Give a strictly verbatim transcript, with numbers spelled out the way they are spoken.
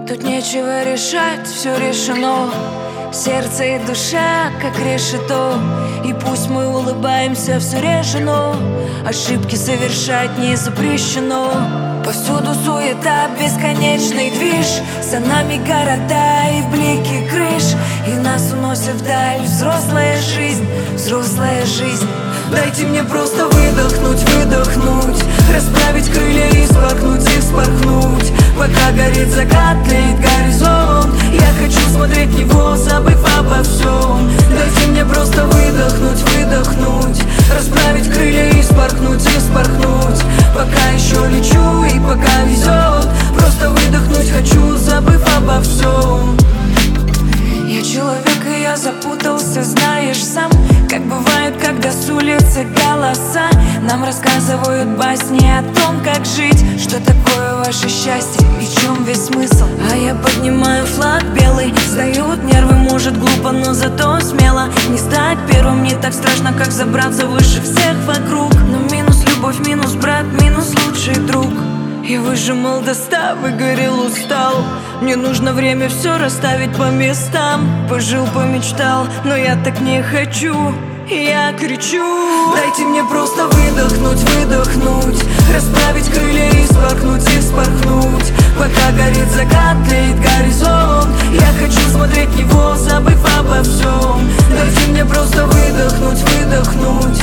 Тут нечего решать, все решено. Сердце и душа, как решето. И пусть мы улыбаемся все реже, но ошибки совершать не запрещено. Повсюду суета, бесконечный движ. За нами города и блики крыш. И нас уносит вдаль взрослая жизнь, взрослая жизнь. Дайте мне просто выдохнуть, выдохнуть, расправить крылья и вспорхнуть, и вспорхнуть. Пока горит закат, тлеет горизонт, я хочу смотреть в него, забыв обо всем. Дайте мне просто выдохнуть, выдохнуть, расправить крылья и вспорхнуть, и вспорхнуть. Пока еще лечу и пока везет, просто выдохнуть хочу, забыв обо всем. Я человек, и я запутался, знаешь сам, как бывает, когда с улицы голоса нам рассказывают басни о том, как жить. Что такое ваше счастье и в чем весь смысл? А я поднимаю флаг белый, сдают нервы, может глупо, но зато смело. Не стать первым не так страшно, как забраться выше всех вокруг. Но минус любовь, минус брат, минус лучший друг. Я выжимал до ста, выгорел, устал. Мне нужно время все расставить по местам. Пожил, помечтал, но я так не хочу. Я кричу: дайте мне просто выдохнуть, выдохнуть, расправить крылья и вспорхнуть, и вспорхнуть. Пока горит закат, тлеет горизонт, я хочу смотреть в него, забыв обо всем. Дайте мне просто выдохнуть, выдохнуть,